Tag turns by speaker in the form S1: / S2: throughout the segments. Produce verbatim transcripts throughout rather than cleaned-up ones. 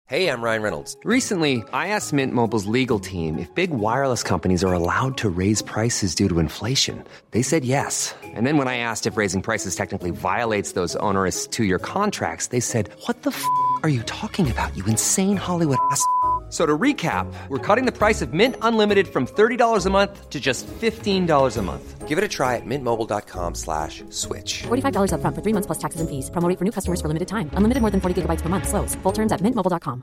S1: Hey, I'm Ryan Reynolds.
S2: Recently, I asked Mint Mobile's legal team if big wireless companies are allowed to raise prices due to inflation. They said yes. And then when I asked if raising prices technically violates those onerous two-year contracts, they said, what the f*** are you talking about, you insane Hollywood ass f- So to recap, we're cutting the price of Mint Unlimited from thirty dollars a month to just fifteen dollars a month.
S1: Give it a try at mintmobile.com slash switch.
S3: forty-five dollars up front for three months plus taxes and fees. Promo rate for new customers for limited time. Unlimited more than forty gigabytes per month. Slows full terms at mint mobile dot com.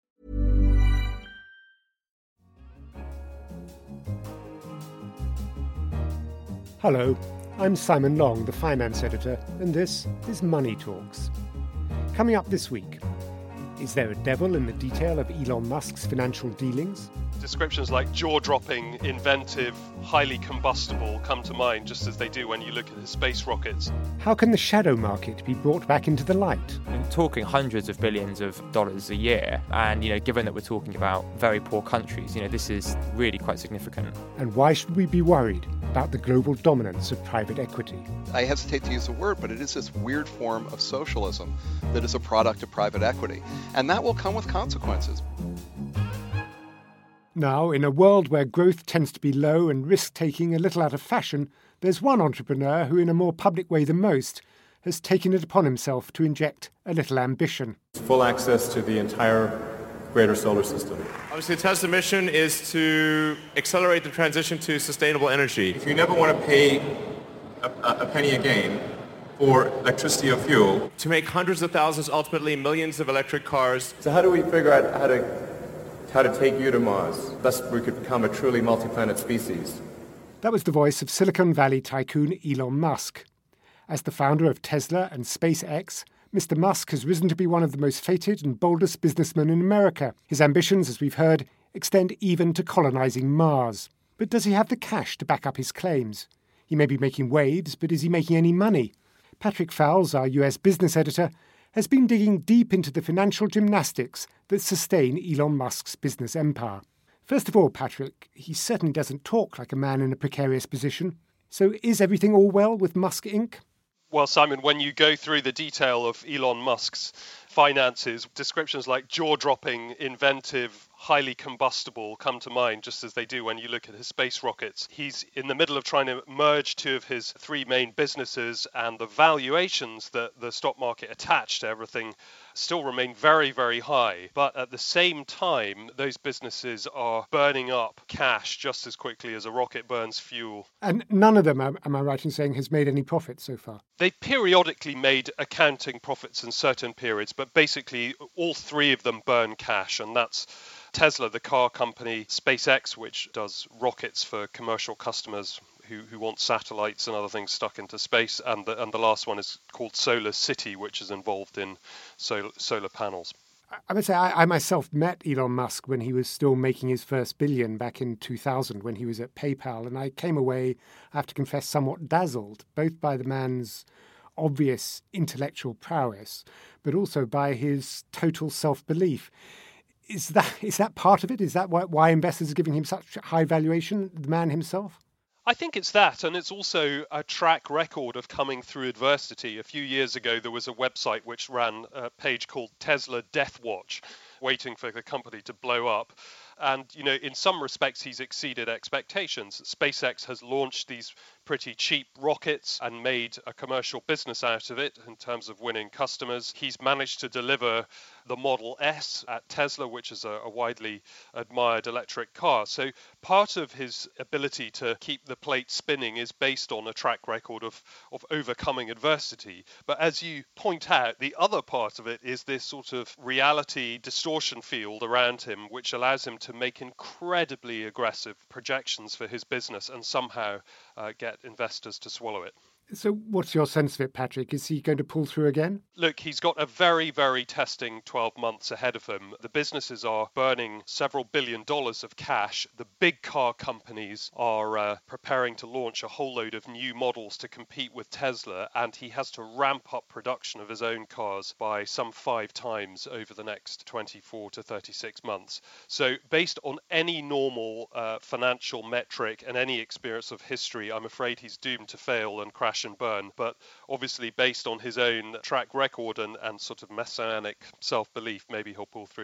S4: Hello, I'm Simon Long, the finance editor, and this is Money Talks. Coming up this week, is there a devil in the detail of Elon Musk's financial dealings?
S5: Descriptions like jaw-dropping, inventive, highly combustible come to mind, just as they do when you look at his space rockets.
S4: How can the shadow market be brought back into the light?
S6: And talking hundreds of billions of dollars a year, and you know, given that we're talking about very poor countries, you know, this is really quite significant.
S4: And why should we be worried about the global dominance of private equity?
S7: I hesitate to use the word, but it is this weird form of socialism that is a product of private equity, and that will come with consequences.
S4: Now, in a world where growth tends to be low and risk-taking a little out of fashion, there's one entrepreneur who, in a more public way than most, has taken it upon himself to inject a little ambition.
S8: Full access to the entire greater solar system.
S9: Obviously, the Tesla mission is to accelerate the transition to sustainable energy.
S8: If you never want to pay a, a penny a gain for electricity or fuel,
S9: to make hundreds of thousands, ultimately millions of electric cars.
S8: So how do we figure out how to how to take you to Mars? Thus we could become a truly multi-planet species.
S4: That was the voice of Silicon Valley tycoon Elon Musk. As the founder of Tesla and SpaceX, Mister Musk has risen to be one of the most fated and boldest businessmen in America. His ambitions, as we've heard, extend even to colonizing Mars. But does he have the cash to back up his claims? He may be making waves, but is he making any money? Patrick Fowles, our U S business editor, has been digging deep into the financial gymnastics that sustain Elon Musk's business empire. First of all, Patrick, he certainly doesn't talk like a man in a precarious position. So is everything all well with Musk Incorporated?
S5: Well, Simon, when you go through the detail of Elon Musk's finances, descriptions like jaw-dropping, inventive, highly combustible come to mind, just as they do when you look at his space rockets. He's in the middle of trying to merge two of his three main businesses, and the valuations that the stock market attached to everything still remain very, very high. But at the same time, those businesses are burning up cash just as quickly as a rocket burns fuel.
S4: And none of them, am I right in saying, has made any profit so far?
S5: They periodically made accounting profits in certain periods, but basically all three of them burn cash, and that's Tesla, the car company, SpaceX, which does rockets for commercial customers who, who want satellites and other things stuck into space, and the, and the last one is called Solar City, which is involved in solar, solar panels.
S4: I would say I, I myself met Elon Musk when he was still making his first billion back in two thousand when he was at PayPal, and I came away, I have to confess, somewhat dazzled, both by the man's obvious intellectual prowess, but also by his total self-belief. Is that is that part of it? Is that why, why investors are giving him such high valuation, the man himself?
S5: I think it's that, and it's also a track record of coming through adversity. A few years ago, there was a website which ran a page called Tesla Death Watch, waiting for the company to blow up. And, you know, in some respects, he's exceeded expectations. SpaceX has launched these pretty cheap rockets and made a commercial business out of it in terms of winning customers. He's managed to deliver the Model S at Tesla, which is a, a widely admired electric car. So part of his ability to keep the plate spinning is based on a track record of, of overcoming adversity. But as you point out, the other part of it is this sort of reality distortion field around him, which allows him to make incredibly aggressive projections for his business and somehow uh, get investors to swallow it.
S4: So what's your sense of it, Patrick? Is he going to pull through again?
S5: Look, he's got a very, very testing twelve months ahead of him. The businesses are burning several billion dollars of cash. The big car companies are uh, preparing to launch a whole load of new models to compete with Tesla, and he has to ramp up production of his own cars by some five times over the next twenty-four to thirty-six months. So based on any normal uh, financial metric and any experience of history, I'm afraid he's doomed to fail and crash and burn. But obviously based on his own track record and, and sort of messianic self-belief, maybe he'll pull through.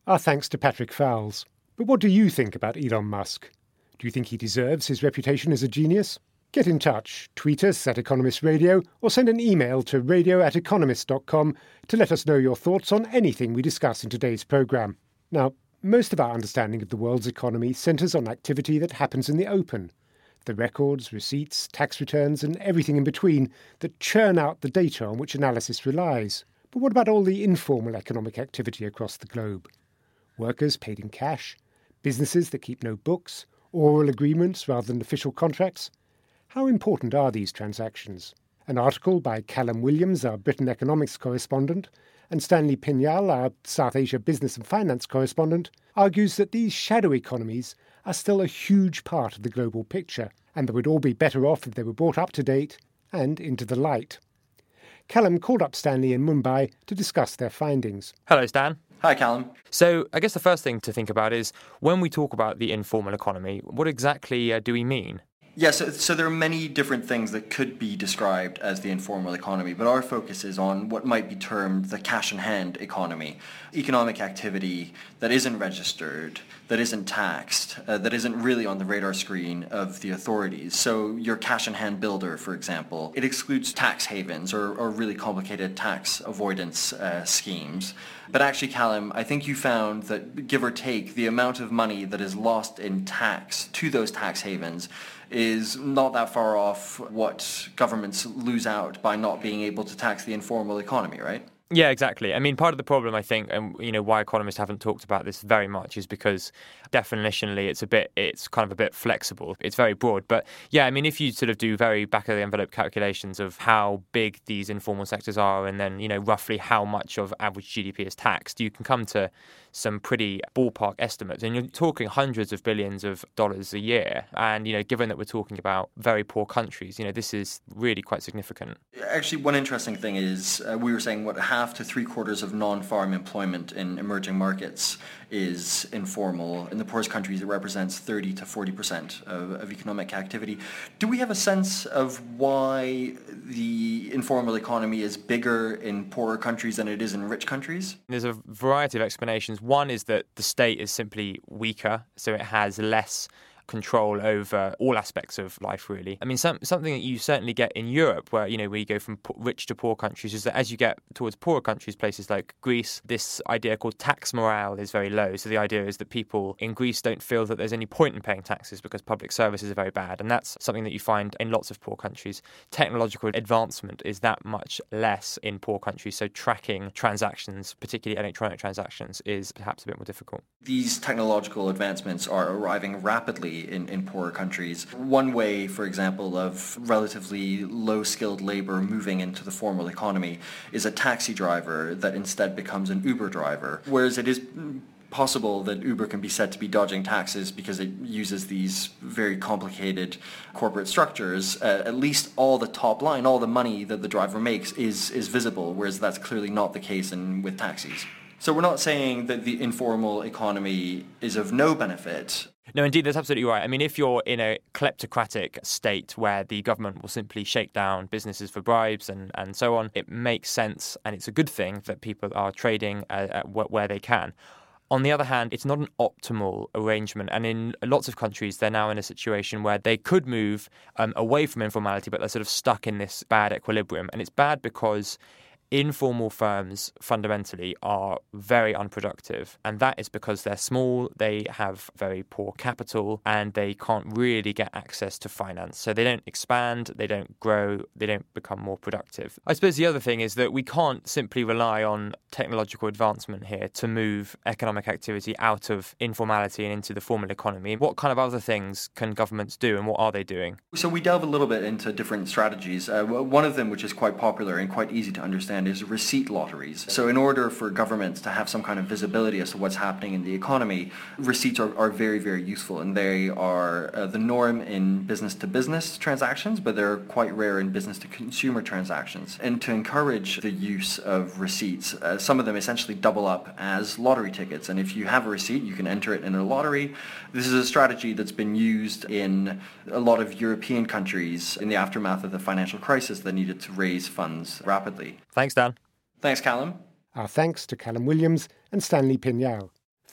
S4: Our thanks to Patrick Fowles. But what do you think about Elon Musk? Do you think he deserves his reputation as a genius? Get in touch, tweet us at Economist Radio, or send an email to radio at economist dot com to let us know your thoughts on anything we discuss in today's programme. Now, most of our understanding of the world's economy centres on activity that happens in the open. The records, receipts, tax returns and everything in between that churn out the data on which analysis relies. But what about all the informal economic activity across the globe? Workers paid in cash, businesses that keep no books, oral agreements rather than official contracts? How important are these transactions? An article by Callum Williams, our Britain economics correspondent, and Stanley Pignal, our South Asia business and finance correspondent, argues that these shadow economies are still a huge part of the global picture, and that we'd all be better off if they were brought up to date and into the light. Callum called up Stanley in Mumbai to discuss their findings.
S6: Hello, Stan.
S10: Hi, Callum.
S6: So I guess the first thing to think about is when we talk about the informal economy, what exactly uh, do we mean?
S10: Yeah, so, so there are many different things that could be described as the informal economy, but our focus is on what might be termed the cash-in-hand economy. Economic activity that isn't registered, that isn't taxed, uh, that isn't really on the radar screen of the authorities. So your cash-in-hand builder, for example, it excludes tax havens or, or really complicated tax avoidance uh, schemes. But actually, Callum, I think you found that, give or take, the amount of money that is lost in tax to those tax havens is not that far off what governments lose out by not being able to tax the informal economy, right?
S6: Yeah, exactly. I mean, part of the problem, I think, and you know, why economists haven't talked about this very much is because definitionally it's a bit, it's kind of a bit flexible. It's very broad. But yeah, I mean, if you sort of do very back of the envelope calculations of how big these informal sectors are and then, you know, roughly how much of average G D P is taxed, you can come to some pretty ballpark estimates. And you're talking hundreds of billions of dollars a year. And, you know, given that we're talking about very poor countries, you know, this is really quite significant.
S10: Actually, one interesting thing is uh, we were saying what half to three quarters of non-farm employment in emerging markets is informal. In the poorest countries, it represents thirty to forty percent of, of economic activity. Do we have a sense of why the informal economy is bigger in poorer countries than it is in rich countries?
S6: There's a variety of explanations. One is that the state is simply weaker, so it has less control over all aspects of life, really. I mean, some, something that you certainly get in Europe, where, you know, where you go from rich to poor countries, is that as you get towards poorer countries, places like Greece, this idea called tax morale is very low. So the idea is that people in Greece don't feel that there's any point in paying taxes because public services are very bad. And that's something that you find in lots of poor countries. Technological advancement is that much less in poor countries. So tracking transactions, particularly electronic transactions, is perhaps a bit more difficult.
S10: These technological advancements are arriving rapidly In, in poorer countries. One way, for example, of relatively low-skilled labor moving into the formal economy is a taxi driver that instead becomes an Uber driver, whereas it is possible that Uber can be said to be dodging taxes because it uses these very complicated corporate structures. Uh, at least all the top line, all the money that the driver makes is, is visible, whereas that's clearly not the case in, with taxis. So we're not saying that the informal economy is of no benefit.
S6: No, indeed, that's absolutely right. I mean, if you're in a kleptocratic state where the government will simply shake down businesses for bribes and, and so on, it makes sense and it's a good thing that people are trading uh, at where they can. On the other hand, it's not an optimal arrangement. And in lots of countries, they're now in a situation where they could move um, away from informality, but they're sort of stuck in this bad equilibrium. And it's bad because informal firms fundamentally are very unproductive, and that is because they're small, they have very poor capital, and they can't really get access to finance. So they don't expand, they don't grow, they don't become more productive. I suppose the other thing is that we can't simply rely on technological advancement here to move economic activity out of informality and into the formal economy. What kind of other things can governments do, and what are they doing?
S10: So we delve a little bit into different strategies. Uh, one of them, which is quite popular and quite easy to understand, is receipt lotteries. So in order for governments to have some kind of visibility as to what's happening in the economy, receipts are, are very, very useful, and they are uh, the norm in business-to-business transactions, but they're quite rare in business-to-consumer transactions. And to encourage the use of receipts, uh, some of them essentially double up as lottery tickets, and if you have a receipt, you can enter it in a lottery. This is a strategy that's been used in a lot of European countries in the aftermath of the financial crisis that needed to raise funds rapidly.
S6: Thanks, Dan.
S10: Thanks, Callum.
S4: Our thanks to Callum Williams and Stanley Pignal.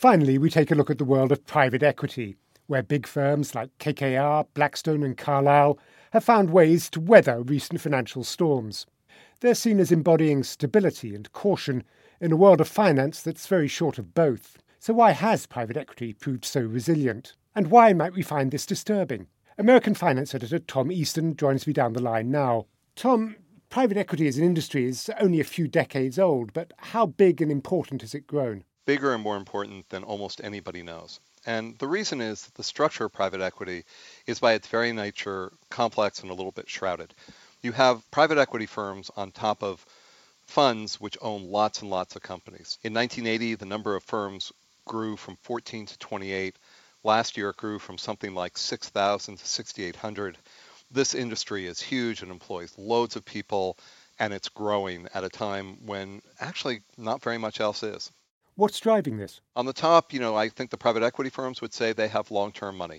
S4: Finally, we take a look at the world of private equity, where big firms like K K R, Blackstone and Carlyle have found ways to weather recent financial storms. They're seen as embodying stability and caution in a world of finance that's very short of both. So why has private equity proved so resilient? And why might we find this disturbing? American finance editor Tom Easton joins me down the line now. Tom, private equity as an industry is only a few decades old, but how big and important has it grown?
S7: Bigger and more important than almost anybody knows. And the reason is that the structure of private equity is by its very nature complex and a little bit shrouded. You have private equity firms on top of funds which own lots and lots of companies. In nineteen eighty, the number of firms grew from fourteen to twenty-eight. Last year, it grew from something like six thousand to six thousand eight hundred. This industry is huge and employs loads of people, and it's growing at a time when actually not very much else is.
S4: What's driving this?
S7: On the top, you know, I think the private equity firms would say they have long-term money.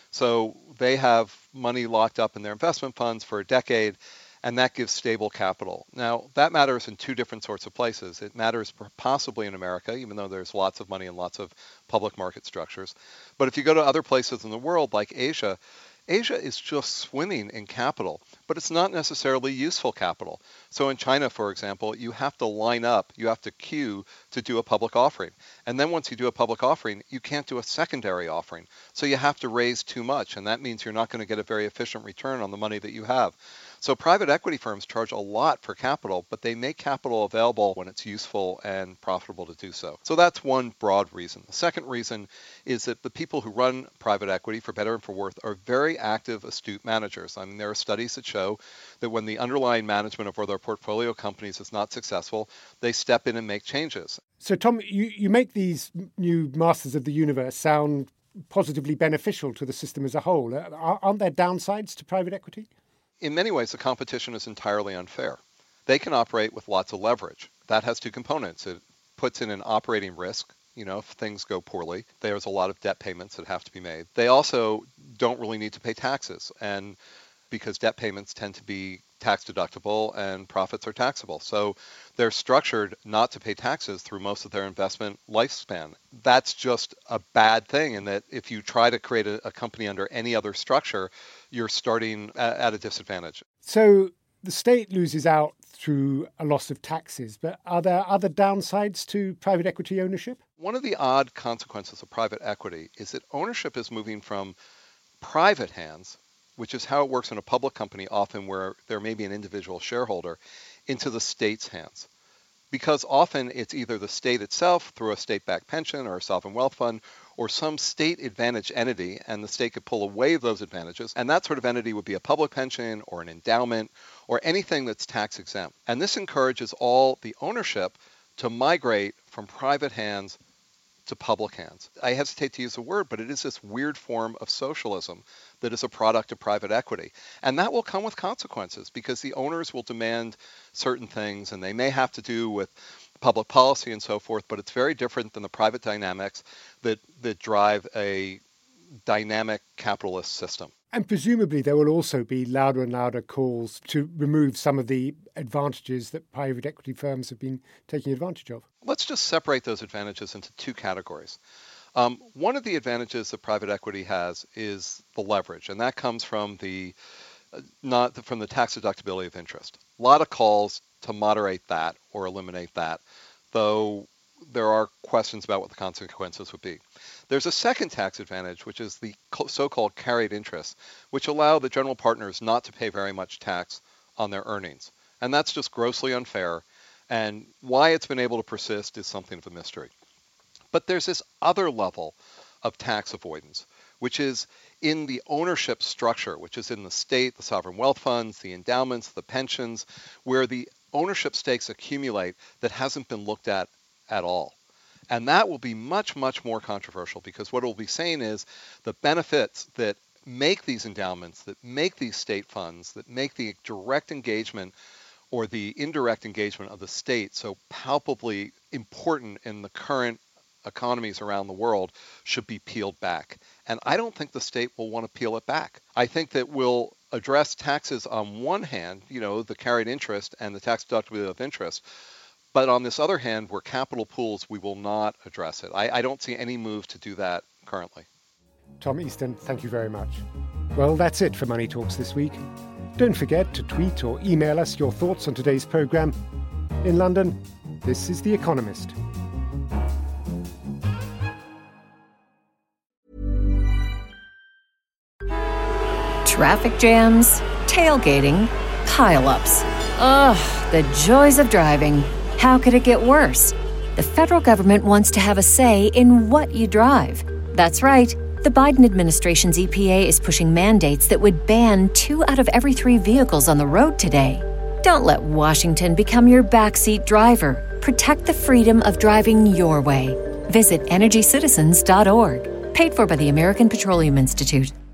S7: So they have money locked up in their investment funds for a decade, and that gives stable capital. Now, that matters in two different sorts of places. It matters possibly in America, even though there's lots of money and lots of public market structures. But if you go to other places in the world, like Asia, Asia is just swimming in capital, but it's not necessarily useful capital. So in China, for example, you have to line up, you have to queue to do a public offering. And then once you do a public offering, you can't do a secondary offering. So you have to raise too much, and that means you're not going to get a very efficient return on the money that you have. So private equity firms charge a lot for capital, but they make capital available when it's useful and profitable to do so. So that's one broad reason. The second reason is that the people who run private equity, for better and for worse, are very active, astute managers. I mean, there are studies that show that when the underlying management of their portfolio companies is not successful, they step in and make changes.
S4: So, Tom, you, you make these new masters of the universe sound positively beneficial to the system as a whole. Aren't there downsides to private equity?
S7: In many ways, the competition is entirely unfair. They can operate with lots of leverage. That has two components. It puts in an operating risk. You know, if things go poorly, there's a lot of debt payments that have to be made. They also don't really need to pay taxes, and because debt payments tend to be tax deductible and profits are taxable. So they're structured not to pay taxes through most of their investment lifespan. That's just a bad thing, in that if you try to create a, a company under any other structure, you're starting at, at a disadvantage.
S4: So the state loses out through a loss of taxes, but are there other downsides to private equity ownership?
S7: One of the odd consequences of private equity is that ownership is moving from private hands, which is how it works in a public company, often where there may be an individual shareholder, into the state's hands. Because often it's either the state itself through a state-backed pension or a sovereign wealth fund, or some state advantage entity, and the state could pull away those advantages. And that sort of entity would be a public pension or an endowment or anything that's tax exempt. And this encourages all the ownership to migrate from private hands to public hands. I hesitate to use the word, but it is this weird form of socialism that is a product of private equity. And that will come with consequences, because the owners will demand certain things, and they may have to do with public policy and so forth, but it's very different than the private dynamics that, that drive a dynamic capitalist system.
S4: And presumably there will also be louder and louder calls to remove some of the advantages that private equity firms have been taking advantage of.
S7: Let's just separate those advantages into two categories. Um, one of the advantages that private equity has is the leverage, and that comes from the uh, not the, from the tax deductibility of interest. A lot of calls to moderate that or eliminate that, though there are questions about what the consequences would be. There's a second tax advantage, which is the so-called carried interest, which allow the general partners not to pay very much tax on their earnings. And that's just grossly unfair. And why it's been able to persist is something of a mystery. But there's this other level of tax avoidance, which is in the ownership structure, which is in the state, the sovereign wealth funds, the endowments, the pensions, where the ownership stakes accumulate that hasn't been looked at at all. And that will be much, much more controversial, because what it will be saying is the benefits that make these endowments, that make these state funds, that make the direct engagement or the indirect engagement of the state so palpably important in the current economies around the world should be peeled back. And I don't think the state will want to peel it back. I think that we'll address taxes on one hand, you know, the carried interest and the tax deductibility of interest, But on this other hand, where capital pools, we will not address it. I, I don't see any move to do that currently.
S4: Tom Easton, thank you very much. Well, that's it for Money Talks this week. Don't forget to tweet or email us your thoughts on today's programme. In London, this is The Economist.
S11: Traffic jams, tailgating, pile-ups. Ugh, the joys of driving. How could it get worse? The federal government wants to have a say in what you drive. That's right. The Biden administration's E P A is pushing mandates that would ban two out of every three vehicles on the road today. Don't let Washington become your backseat driver. Protect the freedom of driving your way. Visit energy citizens dot org. Paid for by the American Petroleum Institute.